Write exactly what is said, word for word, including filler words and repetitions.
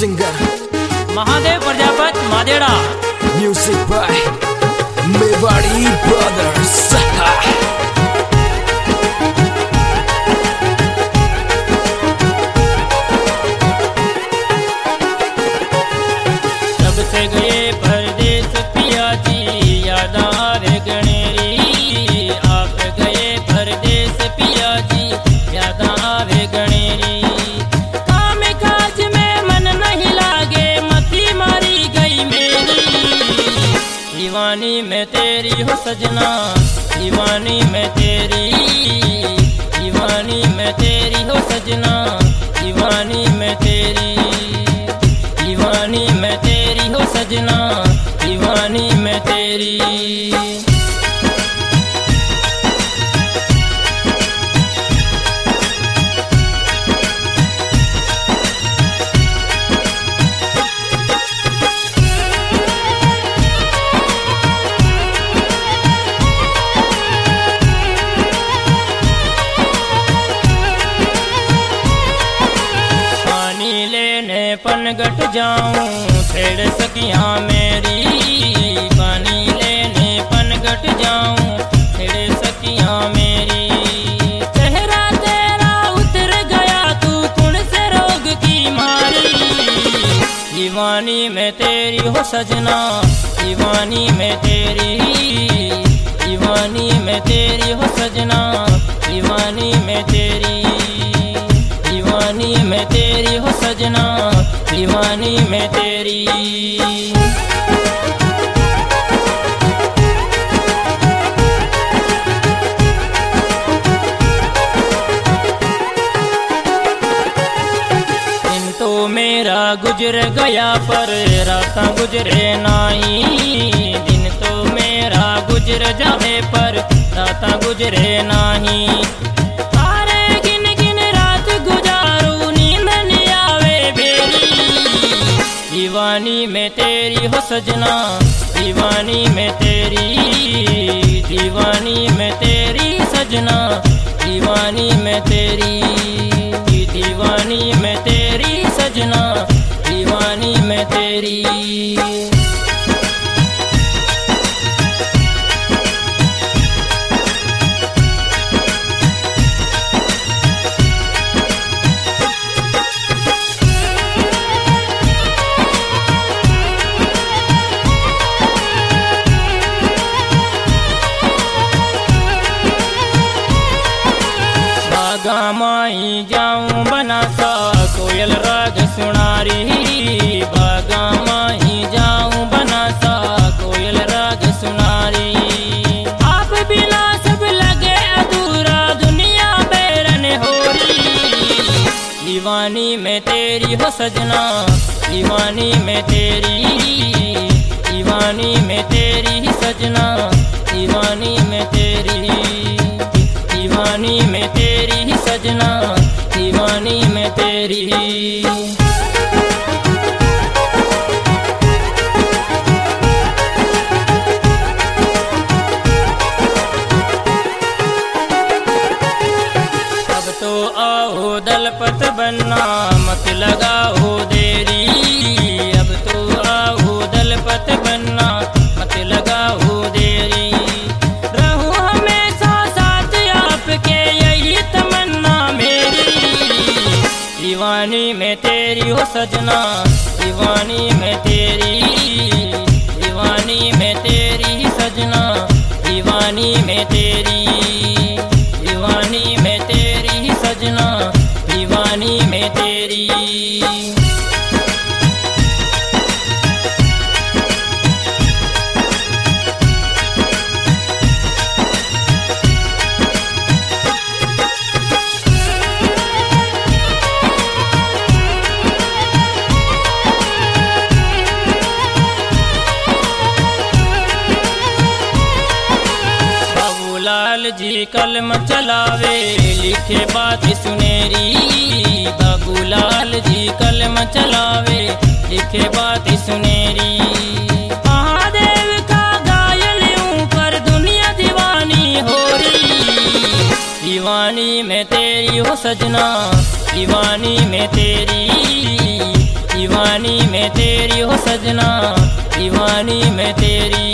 Singer Mahadev Prajapati Madera. Music by Mewari brothers. जब से गए परदेस पिया जी याद आवे गणेरी। आप गए परदेस पिया जी याद आवे गणेरी। काम काज में मन नहीं लागे मती मारी गई मेरी। दीवानी में तेरी हो सजना दीवानी में तेरी। दीवानी में तेरी हो सजना दीवानी में तेरी। दीवानी में तेरी हो सजना दीवानी में तेरी। पनगट जाऊं छेड़ सकिया मेरी। पानी लेने पनगट जाऊं छेड़ सकिया मेरी। चेहरा तेरा उतर गया तू कुण से रोग की मारी। दीवानी में तेरी हो सजना दीवानी में तेरी। दीवानी में तेरी हो सजना दीवानी में तेरी। दीवानी में तेरी हो सजना दीवानी में तेरी। दिन तो मेरा गुजर गया पर रातां गुजरे नाही। दिन तो मेरा गुजर जावे पर रातां गुजरे नाही। दीवानी में तेरी हो सजना दीवानी में तेरी। दीवानी में तेरी सजना दीवानी में तेरी। दीवानी में तेरी सजना दीवानी में तेरी। माई जाऊं बनासा कोयल राग सुनारी। बागा माई जाऊं बनासा कोयल राग सुनारी। आप बिना सब लगे अधूरा दुनिया बैरन होरी। दीवानी में तेरी हो सजना दीवानी में तेरी। दीवानी में तेरी सजना दीवानी में तेरी। दीवानी में तेरी सजना दीवानी में तेरी। अब तो आओ दलपत बनना मत लगाओ देरी। अब तो आओ दलपत बनना मत लगाओ देरी। दीवानी में तेरी हो सजना दीवानी में तेरी। दीवानी में तेरी सजना दीवानी में तेरी। दीवानी में तेरी सजना दीवानी में तेरी। लाल जी कलम चलावे लिखे बात सुनेरी। बाबूलाल जी कलम चलावे लिखे बात सुनेरी। महादेव का गायल ऊपर दुनिया दीवानी हो रही। दीवानी में तेरी हो सजना दीवानी में तेरी। दीवानी दीवानी मैं तेरी हो सजना, दीवानी मैं तेरी।